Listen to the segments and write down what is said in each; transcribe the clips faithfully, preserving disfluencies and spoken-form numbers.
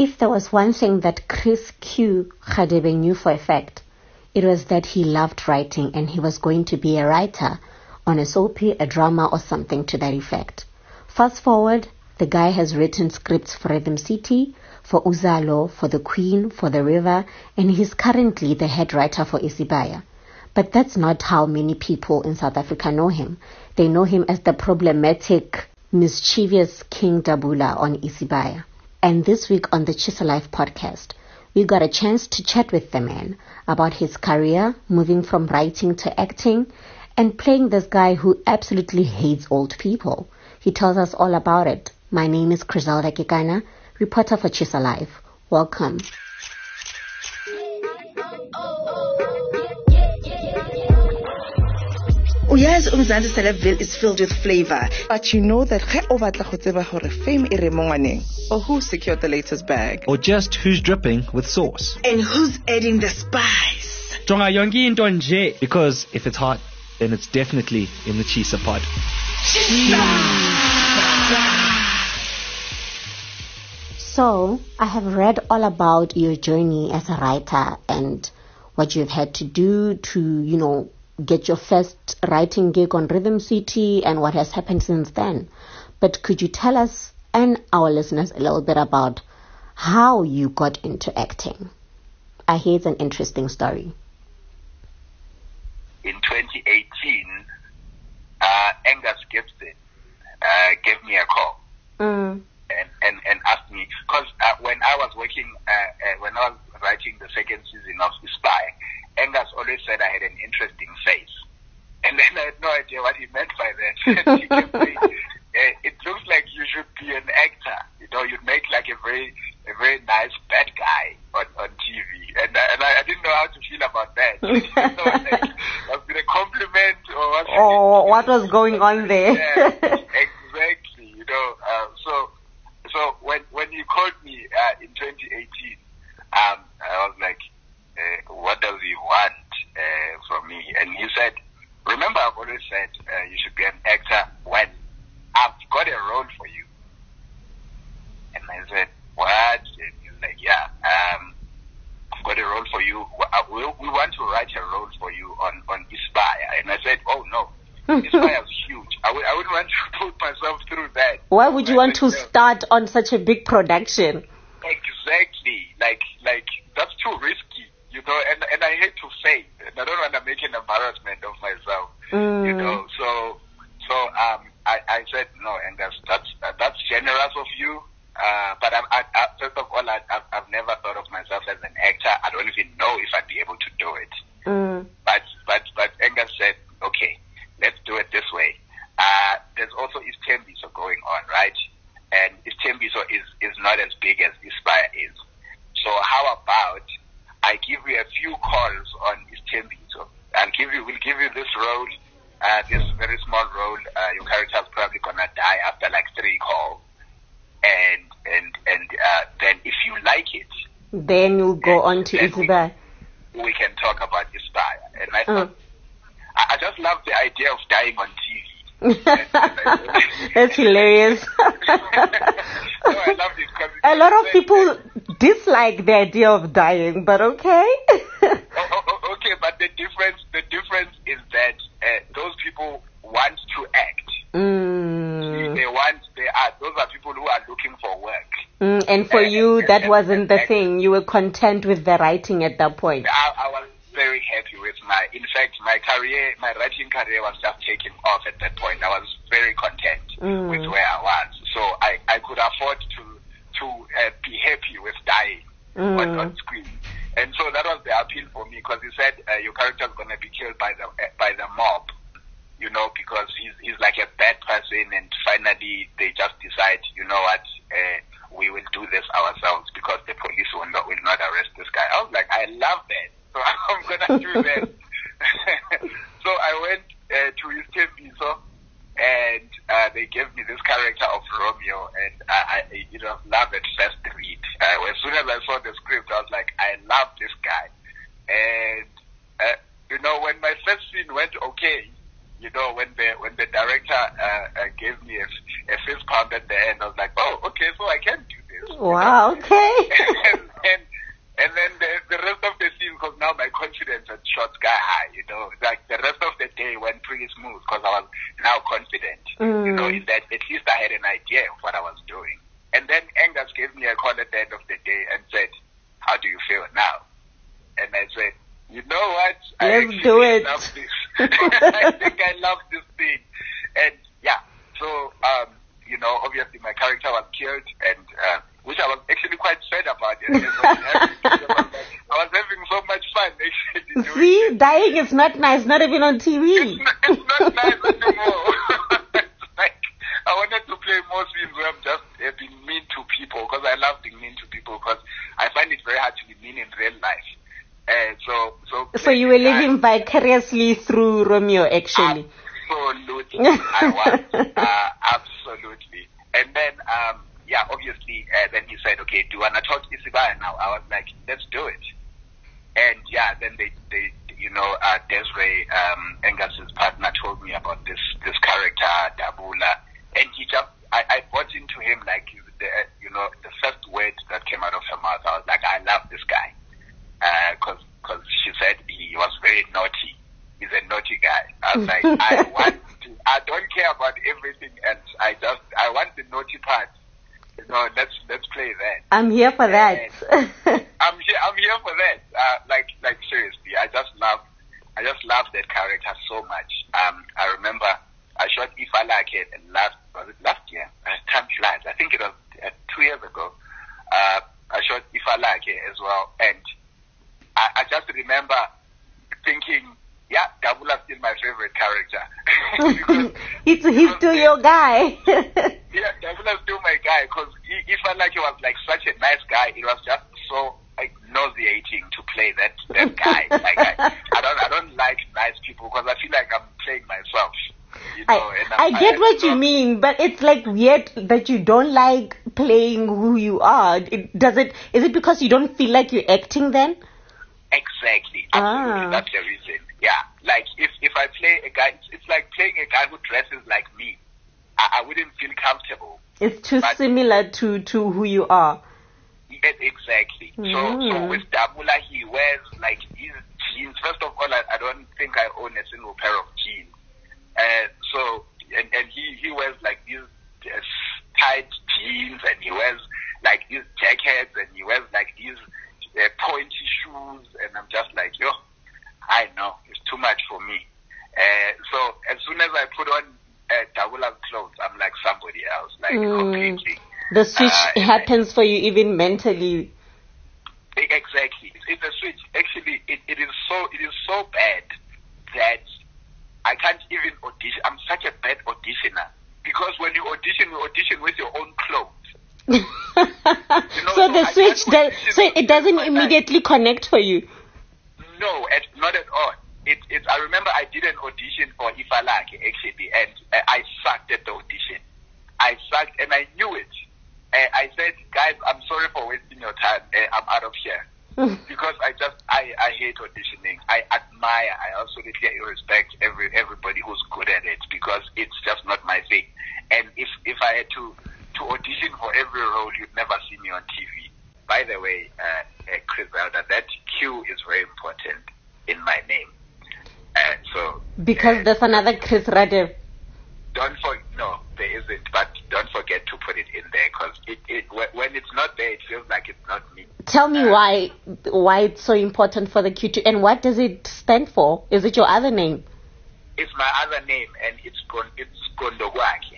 If there was one thing that Chris Q. Radebe knew for a fact, it was that he loved writing and he was going to be a writer on a soapy, a drama, or something to that effect. Fast forward, the guy has written scripts for Rhythm City, for Uzalo, for The Queen, for The River, and he's currently the head writer for Isibaya. But that's not how many people in South Africa know him. They know him as the problematic, mischievous King Dabula on Isibaya. And this week on the Chisel Life podcast, we got a chance to chat with the man about his career, moving from writing to acting, and playing this guy who absolutely hates old people. He tells us all about it. My name is Griselda Kekana, reporter for Chisel Life. Welcome. Yes, Umzansi Celebville is filled with flavor. But you know that ge o batla go tseba gore fame e re mo ngwaneng, or who secured the latest bag, or just who's dripping with sauce, and who's adding the spice. Jonga yonke into nje. Because if it's hot, then it's definitely in the Chisa pod. So, I have read all about your journey as a writer and what you've had to do to, you know, get your first writing gig on Rhythm City and what has happened since then. But could you tell us and our listeners a little bit about how you got into acting? I hear it's an interesting story. In twenty eighteen, uh, Angus Gibson uh, gave me a call Mm. and, and, and asked me, because uh, when I was working, uh, uh, when I was writing the second season of Spy, Angus always said I had an interesting face. And then I had no idea what he meant by that. He kept saying, uh, it looks like you should be an actor. You know, you'd make like a very a very nice bad guy on, on T V. And, uh, and I, I didn't know how to feel about that. I didn't know, like, was it a compliment or what? Oh, what was going on there? Yeah, exactly. You know, uh, so so when when he called me uh, in twenty eighteen, um, I was like, Uh, what does he want uh, from me? And he said, remember I've always said uh, you should be an actor when I've got a role for you. And I said, what? And he's like, yeah, um, I've got a role for you. We, we want to write a role for you on, on Isibaya. And I said, oh no, Isibaya is huge. I, w- I wouldn't want to put myself through that. Why would you I want said, to no. start on such a big production? Exactly. Like, like that's too risky. You know, and and I hate to fail, and I don't want to make an embarrassment of myself. Mm. You know, so so um, I, I said no, and that's that's uh, that's generous of you. Uh, but I, I, I, first of all, I, I've, I've never thought of myself as an actor. I don't even know if I'd be able to do it. Mm. But but but Angus said, okay, let's do it this way. Uh, there's also Isthembiso going on, right? And Isthembiso is is not as big as Isibaya is. So how about I give you a few calls on Isthembiso. I'll give you, we'll give you this role, uh, this very small role. Uh, your character's probably gonna die after like three calls. And, and, and, uh, then if you like it, Then you'll go on to Isibaya. We, we can talk about Isibaya. And I thought, Mm. I, I just love the idea of dying on T V. That's hilarious. No, I love it because A lot of people dislike the idea of dying, but okay. Oh, oh, oh, okay, but the difference the difference is that uh, those people want to act. Mm. They want they are those are people who are looking for work. Mm, and for And- you, and- that and- wasn't the and- thing. You were content with the writing at that point. I, I was very happy with my. In fact, my career, my writing career was just taking off at that point. I was very content Mm. with where I was, so I, I could afford to to uh, be happy with dying Mm. on, on screen. And so that was the appeal for me, because he said uh, your character is going to be killed by the uh, by the mob, you know, because he's he's like a bad person, and finally they just decide, you know what, uh, we will do this ourselves because the police will not will not arrest this guy. I was like, I love that, so I'm gonna do that. So I went uh, to Isthembiso, and uh, they gave me this character of Romeo, and I, I you know, love at first read. Uh, as soon as I saw the script, I was like, I love this guy. And uh, you know, when my first scene went okay, you know, when the when the director uh, uh, gave me a, a fist pound at the end, I was like, oh, okay, so I can do this. Wow, okay. and, and, and then the, the rest of the scene, because now my confidence had shot sky high, you know, like the rest of the day went pretty smooth because I was now confident, Mm. you know, in that at least I had an idea of what I was doing. And then Angus gave me a call at the end of the day and said, how do you feel now? And I said, you know what? I Let's do it. love this. I think I love this thing. And yeah, so, um, you know, obviously my character was killed, and uh, which I was actually quite sad about. And I, was having, I was having so much fun actually doing See, it. dying is not nice, not even on T V. It's not, it's not nice anymore. It's like, I wanted to play more scenes where I'm just uh, being mean to people, because I love being mean to people, because I find it very hard to be mean in real life. Uh, so, so, So you were living vicariously through Romeo, actually. Absolutely, I was. Uh, absolutely. And then, um, yeah, obviously, uh, then he said, okay, do you want to talk to Isibaya now? I was like, let's do it. And yeah, then they, they you know, uh, Desiree, um, Angus's partner, told me about this, this character, Dabula. And he just, I, I bought into him like, the, you know, the first word that came out of her mouth, I was like, I love this guy. Uh, cause, cause she said he was very naughty. He's a naughty guy. I was like, I want to, I don't care about everything else. I just, I want the naughty part. You know, let's, let's play that. I'm here for that. I'm here, I'm here for that. Uh, like, like seriously, I just love, I just love that character so much. Um, I remember I shot Ifalake last, was it last year? Uh, time flies. I think it was uh, two years ago. Uh, I shot Ifalake as well, and I, I just remember thinking, yeah, Dabula's still my favorite character. because, it's, he's because still they, your guy. yeah, Dabula's still my guy, because Ifalake was like such a nice guy. It was just so like nauseating to play that that guy. like I, I don't I don't like nice people, because I feel like I'm playing myself. You know, I, and I I'm, get I, what know, you mean, but it's like weird that you don't like playing who you are. It, does it? Is it because you don't feel like you're acting then? Exactly. Absolutely. Ah. That's the reason. Yeah. Like if if I play a guy, it's, it's like playing a guy who dresses like me. I, I wouldn't feel comfortable. It's too But- similar to, to who you are. E- Exactly. So, so Mm. with Dabula, he wears like his jeans. First of all, I, I don't think I own a single pair of jeans. Uh, so, and, and he, he wears like these uh, tight jeans, and he wears like these jackets, and he wears like these uh, pointy shoes, and I'm just like, yo, I know, it's too much for me. Uh, so as soon as I put on uh, Dabula's clothes, I'm like somebody else, like Mm. completely. The switch Uh, happens for you even mentally. Exactly. It's a switch. Actually, it, it is so it is so bad that I can't even audition. I'm such a bad auditioner, because when you audition, you audition with your own clothes. know, so so the I switch can't does, audition so with it doesn't my life. immediately connect for you. No, at, not at all. It, it, I remember I did an audition for Ifalake actually, and uh, I sucked at the audition. I sucked, and I knew it. Uh, I said, guys, I'm sorry for wasting your time. Uh, I'm out of here. Because I just, I, I hate auditioning. I admire, I absolutely respect every everybody who's good at it, because it's just not my thing. And if, if I had to, to audition for every role, you'd never see me on T V. By the way, uh, uh, Chris Elder, that Q is very important in my name. Uh, so Because uh, there's another Chris Radev. don't for no, there isn't. But don't forget to put it in there, because it, it wh- when it's not there, it feels like it's not me. Tell me why why it's so important for the Q two, and what does it stand for? Is it your other name? It's my other name, and it's Gon- it's Gondogwake.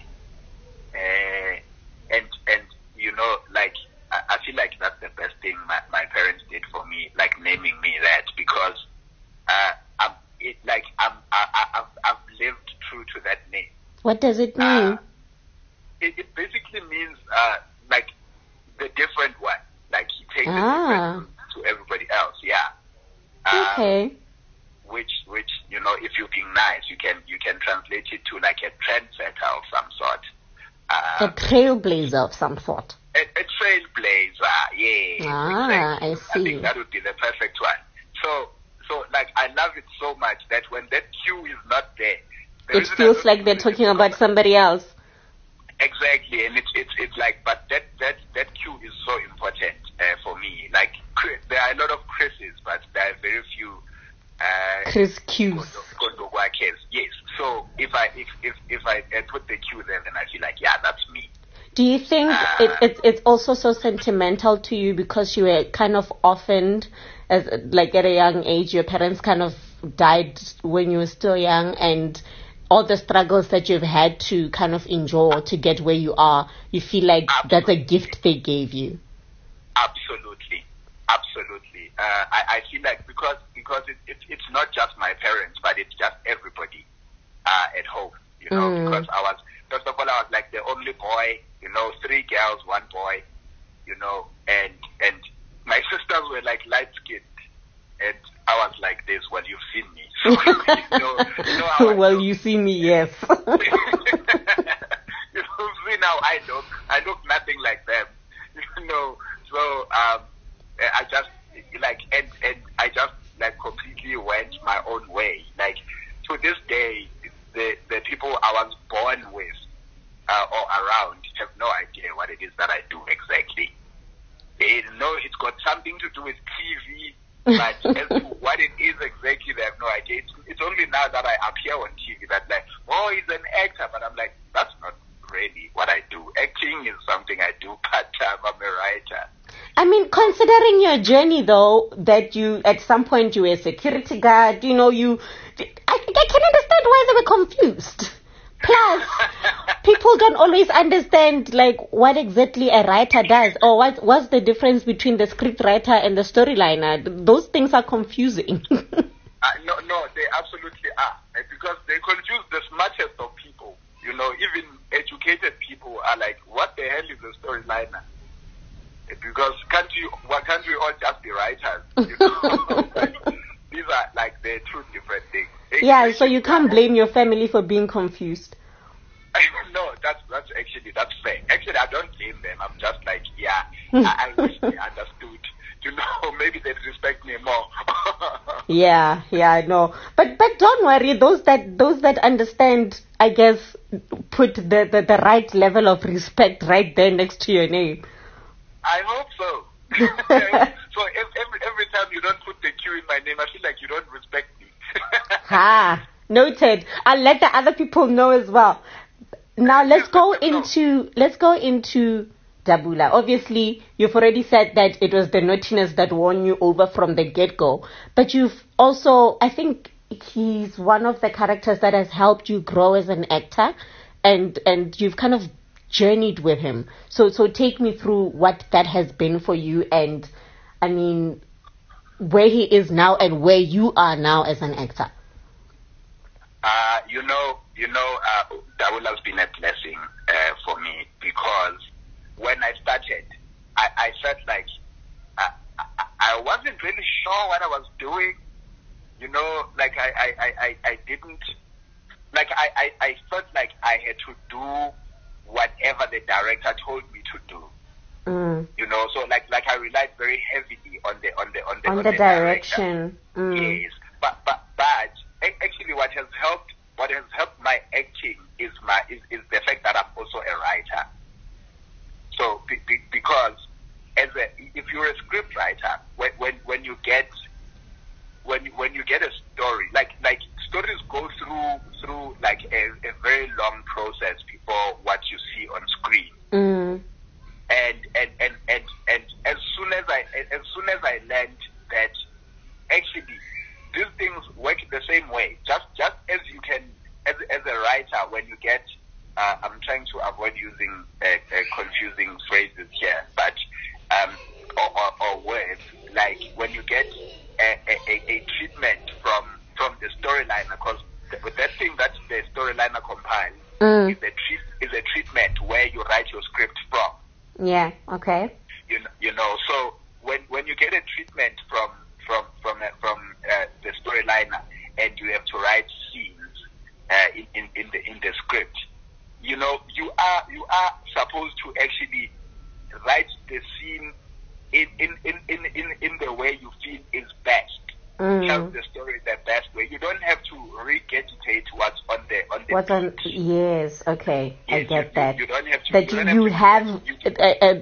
Uh, and and you know, like I, I feel like that's the best thing my, my parents did for me, like naming me that, because uh, I'm it like I'm I, I, I've I've lived true to that name. What does it mean? Uh, it, it basically means uh, like the different one. Like he takes Ah. the different to everybody else. Yeah. Uh, Okay. Which, which you know, if you're being nice, you can you can translate it to like a trendsetter of some sort. A Uh, trailblazer of some sort. a, a trailblazer. Yeah. Ah, exactly. I I see. think that would be the perfect one. So, so like I love it so much that when that Q is not there, the It reason I feels don't like they're use it talking is about because- somebody else. Exactly, and it's it's it's like, but that that that Q is so important uh, Chris Q's. Yes. So if I if if if I, I put the Q there, then I feel like, yeah, that's me. Do you think uh, it, it it's also so sentimental to you because you were kind of orphaned, as like at a young age, your parents kind of died when you were still young, and all the struggles that you've had to kind of endure to get where you are, you feel like absolutely. That's a gift they gave you? Absolutely, absolutely. Uh, I, I feel like because because it, it, it's not just my parents, but it's just everybody uh, at home, you know, mm. because I was, first of all, I was like the only boy, you know, three girls, one boy, you know, and and my sisters were like light-skinned, and I was like this, well, you've seen me. So, you know, you know how well, you see me, yes. You see now I look, I look nothing like them, you know, so um, I just, like, and, and I just, like, completely went my own way. Like, to this day, the, the people I was born with uh, or around have no idea what it is that I do exactly. They know it's got something to do with T V, but as to what it is exactly, they have no idea. It's, it's only now that I appear on T V that, like, oh, he's an actor, but I'm like, that's not really what I do. Acting is something I do part-time. I'm a writer. I mean, considering your journey, though, that you, at some point, you were a security guard, you know, you, I, I can understand why they were confused. Plus, people don't always understand, like, what exactly a writer does, or what, what's the difference between the script writer and the storyliner. Those things are confusing. uh, no, no, they absolutely are, because they confuse the smartest of people. You know, even educated people are like, what the hell is a storyliner? Because can't you, why can't we all just be writers? You know? Like, these are like the two different things. Yeah, so you can't blame your family for being confused. No, that's that's actually that's fair. Actually, I don't blame them. I'm just like, yeah, I, I wish they understood. You know, maybe they'd respect me more. yeah, yeah, I know. But but don't worry. Those that those that understand, I guess, put the, the, the right level of respect right there next to your name. I hope so. So every every time you don't put the Q in my name, I feel like you don't respect me. Ah, noted. I'll let the other people know as well. Now let's go into let's go into Dabula. Obviously, you've already said that it was the naughtiness that won you over from the get-go. But you've also, I think he's one of the characters that has helped you grow as an actor, and and you've kind of journeyed with him. So so take me through what that has been for you, and I mean, where he is now and where you are now as an actor. Uh, you know, you know, uh, Dabula has been a blessing uh, for me, because when I started, I, I felt like I, I, I wasn't really sure what I was doing. You know, like I, I, I, I didn't, like I, I, I felt like I had to do whatever the director told me to do. Mm. You know, so like like I relied very heavily on the on the on the on, on the, the direction. Mm. Yes, but but but actually, what has helped what has helped my acting is my is, is the fact that I'm also a writer. So be, be, because as a if you're a script writer, when when when you get when when you get a story, like like stories go through through like a, a very long process before what you see on screen. Mm. And, and, and, and, and as soon as I as soon as I learned that actually these things work the same way, just just as you can as as a writer, when you get uh, I'm trying to avoid using uh, uh, confusing phrases here, but um or, or, or words, like when you get a, a, a treatment from from the storyliner, because with that thing that the storyliner compiles mm. is a treat, is a treatment where you write your script from. Yeah. Okay. You know, you know. So when when you get a treatment from from from uh, from uh, the storyliner, and you have to write scenes uh, in, in in the in the script, you know, you are you are supposed to actually write the scene in in in in in, in the way you feel is best. Mm. Tell the story the best way. You don't have to regurgitate what's on the on the. What's on? Yes. Okay. Yes, I get you, that. You, you don't have to. That you, you, you you have, have, to, uh, uh,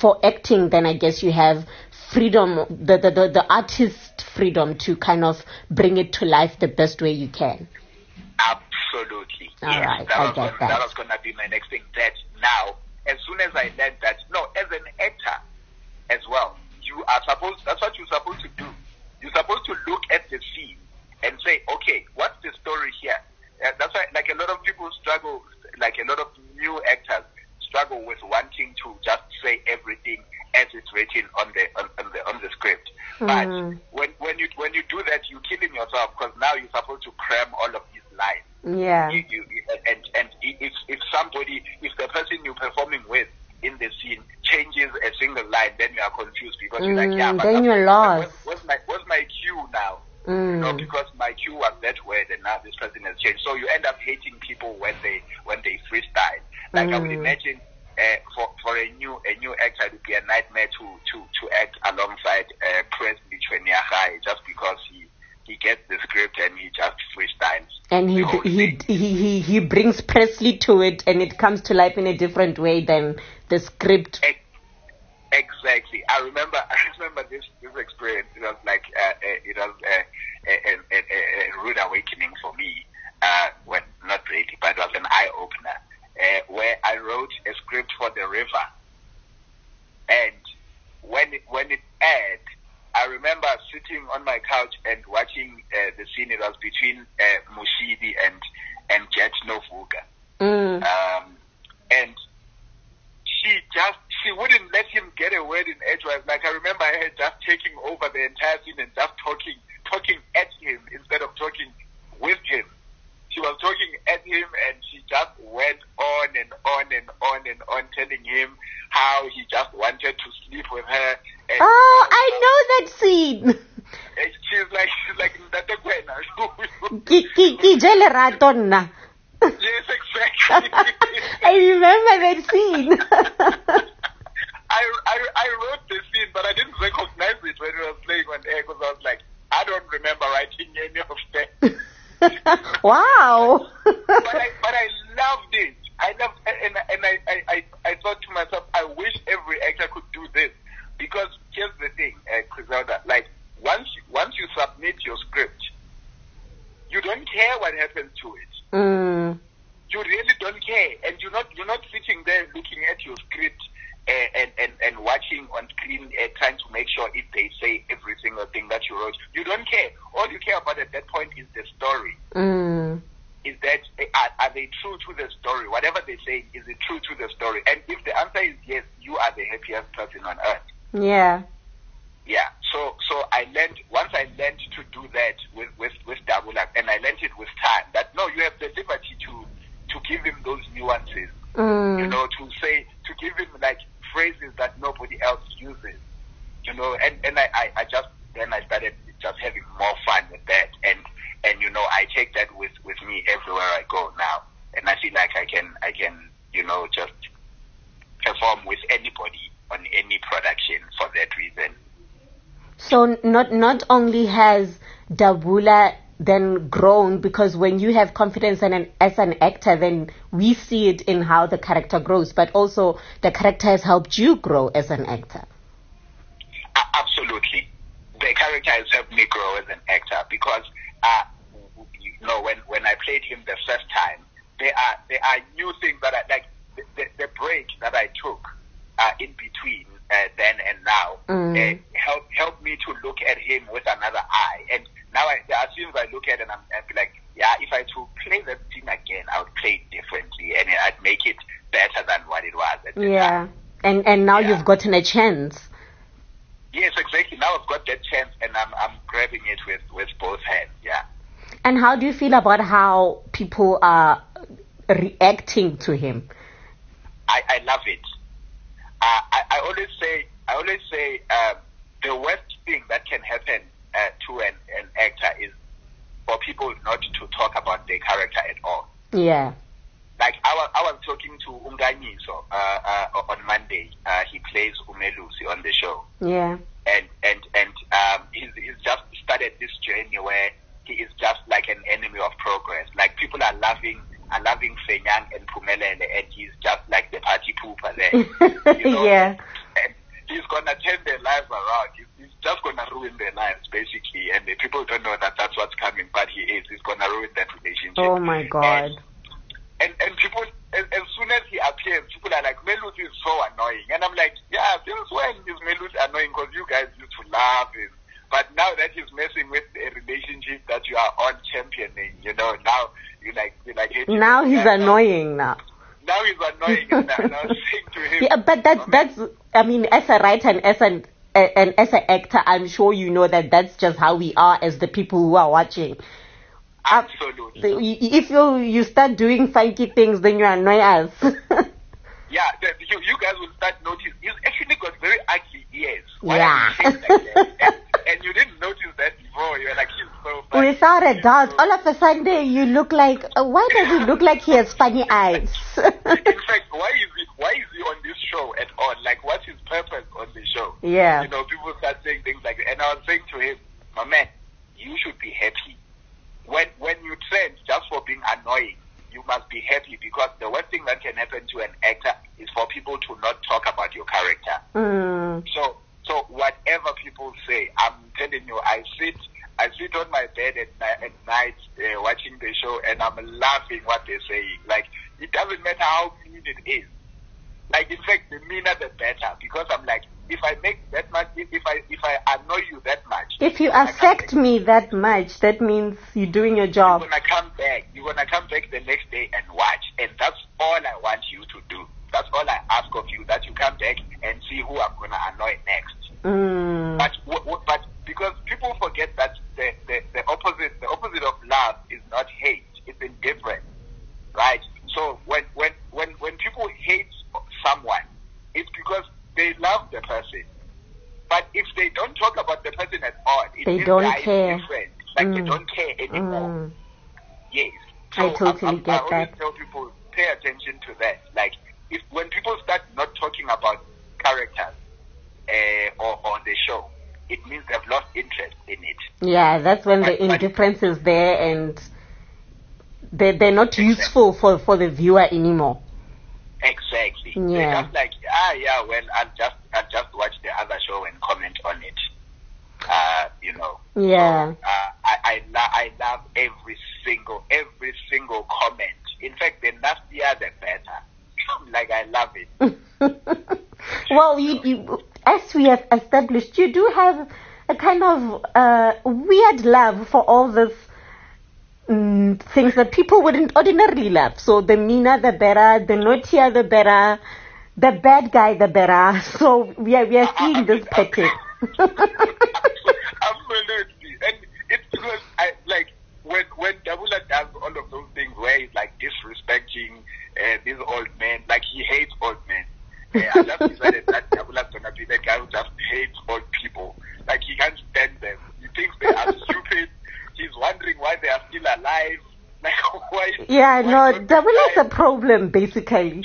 for acting, then I guess you have freedom, the, the, the, the artist freedom to kind of bring it to life the best way you can. Absolutely. All yes, right, that I was get gonna, that. that was going to be my next thing. That now, as soon as I learned that, no, as an actor as well, you are supposed, that's what you're supposed to do. You're supposed to look at the scene and say, okay, what's the story here? Uh, that's why, like, a lot of people struggle, like a lot of new actors struggle with wanting to just say everything as it's written on the on, on the on the script. Mm. But when when you when you do that, you're killing yourself, because now you're supposed to cram all of these lines. Yeah. You, you, and and if if somebody, if the person you're performing with in the scene changes a single line, then you are confused, because Mm, you're like, yeah, but then you're lost. What's, what's my what's my cue now? Mm. You know, because my cue was that word, and now this person has changed. So you end up hating people when they when they freestyle. Like Mm. I would imagine, uh, for for a new a new actor, it would be a nightmare to to to act alongside uh, Presley Chweneyachai, just because he he gets the script and he just freestyles. And he, the whole he, thing. he, he, he brings Presley to it, and it comes to life in a different way than the script. Ex- Exactly. I remember. I remember this this experience. It was like uh, uh, it was uh, a, a, a, a rude awakening for me. Uh, when not really, but it was an eye opener. Uh, where I wrote a script for The River, and when it when it aired, I remember sitting on my couch and watching uh, the scene. It was between uh, Mushidi and and Jet Novuga, Mm. um, and she just. She wouldn't let him get a word in edgewise. Like, I remember her just taking over the entire scene and just talking, talking at him instead of talking with him. She was talking at him, and she just went on and on and on and on, telling him how he just wanted to sleep with her. And Oh, I know that scene. and she's like, she's like, "Ntate Kwena." Ki- ki- ki je lerato nna. Yes, exactly. I remember that scene. I, I, I wrote the scene, but I didn't recognize it when it was playing on air, because I was like, I don't remember writing any of that. Wow. but I but I loved it. I loved and and I, I, I, I thought to myself, I wish every actor could do this, because here's the thing, uh, Griselda, like once you, once you submit your script, you don't care what happens to it. Mm. You really don't care, and you're not you're not sitting there looking at your script uh, and, and and watching on screen, uh, trying to make sure if they say every single thing that you wrote. You don't care. All you care about at that point is the story. Mm. Is that uh, are, are they true to the story? Whatever they say, is it true to the story? And if the answer is yes, you are the happiest person on earth. Yeah. Yeah. So so I learned once I learned to do that with with with Dabula, and I learned it with time. That no, you have the liberty to to give him those nuances. Mm. You know, to say to give him like phrases that nobody else uses. You know, and and I, I, I just then I started just having more fun with that, and and you know I take that with with me everywhere I go now, and I feel like I can I can you know just perform with anybody on any production for that reason. So not not only has Dabula then grown, because when you have confidence in an, as an actor, then we see it in how the character grows, but also the character has helped you grow as an actor. Uh, absolutely. The character has helped me grow as an actor, because uh, you know when, when I played him the first time, there are there are new things that I like. The, the, the break that I took uh, in between uh, then and now Mm. uh, helped helped me to look at him with another eye. And now I, there are scenes I look at and I'm I'd be like, yeah, if I to play that scene again, I would play it differently, and I'd make it better than what it was at the Yeah. time. And and now Yeah. you've gotten a chance. Yes, exactly. Now I've got that chance, and I'm I'm grabbing it with, with both hands. Yeah. And how do you feel about how people are reacting to him? I, I love it. Uh, I, I always say, I always say, uh, the worst thing that can happen uh, to an, an actor is for people not to talk about their character at all. Yeah. Like I was, I was talking to Unganyiso uh, uh, on Monday. Uh, he plays Umelusi on the show, Yeah. and and and um, he's he's just started this journey where he is just like an enemy of progress. Like people are loving. are loving Fenyang and Pumelele, and he's just like the party pooper there. You know? Yeah. And, out. He's, he's just gonna ruin their lives, basically, and the people don't know that that's what's coming, but he is. He's gonna ruin that relationship. Oh my God. And and, and people, as, as soon as he appears, people are like, Melut is so annoying, and I'm like, yeah, since when is Melut annoying? Because you guys used to laugh, and, but now that he's messing with a relationship that you are on championing, you know, now you like, you like. Now he's yeah, annoying now. Now he's annoying, and I, and I was saying to him. Yeah, but that's, that's, I mean, as a writer and as an, and as an actor, I'm sure you know that that's just how we are as the people who are watching. Absolutely. If you you start doing funky things, then you annoy us. Yeah, the, you, you guys will start noticing. He's actually got very ugly ears. Why Yeah. are you like that? and, and you didn't notice that before. You're like, he's so funny. Without a doubt, all of a sudden you look like. Uh, why does he look like he has funny eyes? In fact, why is he why is he on this show at all? Like, what's his purpose on the show? Yeah. You know, people start saying things like that. And I was saying to him, my man, you should be happy. When when you trend just for being annoying, you must be happy, because the worst thing that can happen to an actor is for people to not talk about your character. Mm. So so whatever people say, I'm telling you, I sit I sit on my bed at, ni- at night uh, watching the show, and I'm laughing what they're saying. Like, it doesn't matter how mean it is. Like, in fact, the meaner the better, because I'm like, if I make that much, if, if I if I annoy you that much, If you I can't affect make- me that much, that means you're doing your job. You're gonna come back. You're gonna come back the next day and watch, and that's all I want you to do. That's all I ask of you, that you come back and see who I'm gonna annoy next. Mm. But w- w- but because people forget that the, the the opposite the opposite of love is not hate. It's indifference, right? So when when when when people hate someone, it's because they love the person. But if they don't talk about the person at all, it They means don't they are care. indifferent. Like, they Mm. don't care anymore. Mm. Yes. I So totally I, I, get I always that. tell people, pay attention to that. Like, if when people start not talking about characters uh, or on the show, it means they've lost interest in it. Yeah, that's when the But- but- indifference is there and they they're not useful for, for the viewer anymore. Exactly. Yeah. They're just like, ah, yeah, well, I'll just, I'll just watch the other show and comment on it. Uh, you know. Yeah. So, uh, I, I, lo- I love every single, every single comment. In fact, the nastier, the better. Like, I love it. Well, you, you, as we have established, you do have a kind of uh, weird love for all this mm, things that people wouldn't ordinarily love. So the meaner, the better. The naughtier, the better. The bad guy, the better. So we are we are seeing this pattern. Absolutely. And it's because I like when when Dabula does all of those things where he's like disrespecting uh, these old men, like he hates old men. Uh, I just decided that Dabula's gonna be the guy who just hates old people. Like, he can't stand them. He thinks they are stupid. He's wondering why they are still alive. Like, why? Yeah, why no, don't double they is a die? problem, basically.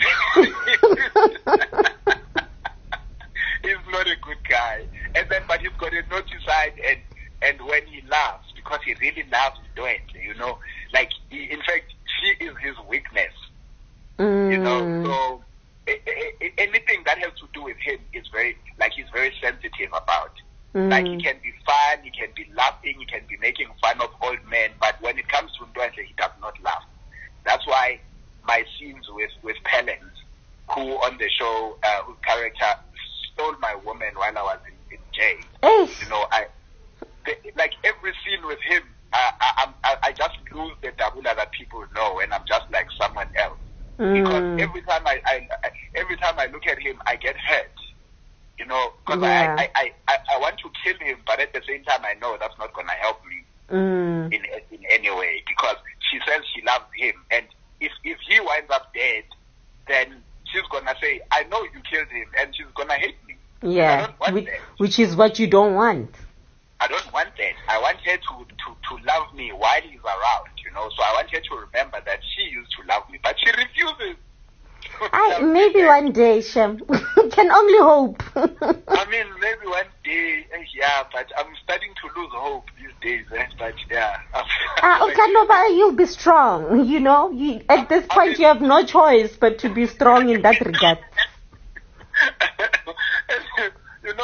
He's not a good guy. And then, but he's got a naughty side, and and when he laughs, because he really loves Doet, you know, like, he, in fact, she is his weakness, Mm. you know, so a, a, a, anything that has to do with him is very, like, he's very sensitive about. Mm. Like, he can be fun, he can be laughing, he can be making fun of old men, but when it comes to Doet, he does not laugh. That's why my scenes with, with Pelens, who on the show, uh, whose character stole my woman while I was in, in jail. Hey. You know, I the, like every scene with him, I, I, I'm- I, I just lose the Dabula that people know, and I'm just like someone else. Because Mm. every time I, I, I every time I look at him, I get hurt. You know, because Yeah. I, I, I, I want to kill him, but at the same time, I know that's not going to help me Mm. in in any way, because she says she loves him, and if if he winds up dead, then she's gonna say, I know you killed him, and she's gonna hate me. I Yeah, don't want which, that. which is what you don't want. I don't want that. I want her to, to, to love me while he's around, you know. So I want her to remember that she used to love me, but she refuses. to I, love me maybe back. one day, Shem. Can only hope. I mean, maybe one day, eh, yeah, but I'm starting to lose hope these days, eh, but yeah. I'm, Ah, like- Okanoba, you'll be strong. You know, you, at this I point, mean- you have no choice but to be strong in that regard. You know what's funny?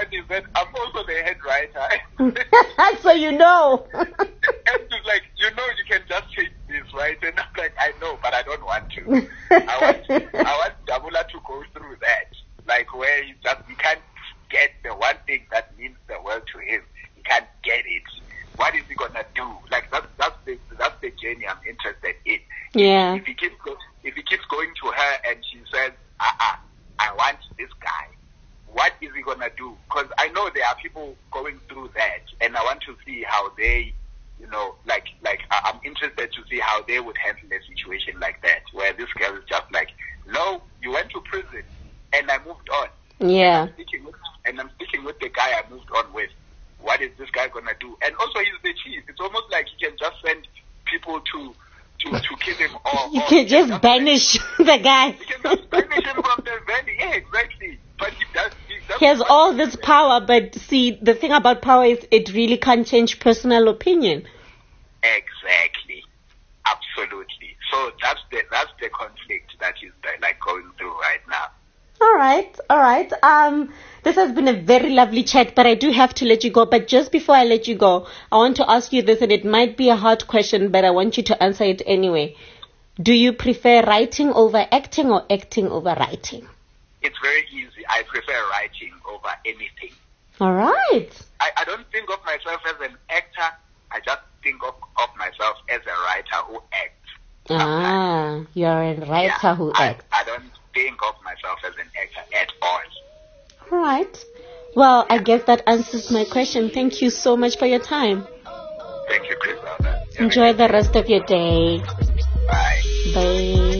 funny is that I'm also the head writer. So you know. And she's like, you know, you can just change this, right? And I'm like, I know, but I don't want to. I want, I want Dabula to go through that, like where he just he can't get the one thing that means the world to him. He can't get it. What is he gonna do? Like that's that's the that's the journey I'm interested in. Yeah. If he keeps go, if he keeps going to her and she says, uh uh, I want this guy. What is he gonna do? Because I know there are people going through that, and I want to see how they, you know, like like I- I'm interested to see how they would handle a situation like that, where this girl is just like, no, you went to prison, and I moved on. Yeah. I'm speaking with, and I'm speaking with the guy I moved on with. What is this guy gonna do? And also, he's the chief. It's almost like he can just send people to to, to kill him, or You or can he just just banish the guy. He can just banish him from the valley. Yeah, exactly. But he does. He, does He has all this power, but see, the thing about power is it really can't change personal opinion. Exactly. Absolutely. So that's the that's the conflict that he's like going through right now. All right, all right. Um, this has been a very lovely chat, but I do have to let you go. But just before I let you go, I want to ask you this, and it might be a hard question, but I want you to answer it anyway. Do you prefer writing over acting or acting over writing? It's very easy. I prefer writing over anything. All right. I, I don't think of myself as an actor. I just think of, of myself as a writer who acts. Ah, you're a writer Yeah, who I, acts. I don't think of myself as an actor at all. All right. Well, I guess that answers my question. Thank you so much for your time. Thank you, Chris. Enjoy the rest of your day. Bye. Bye.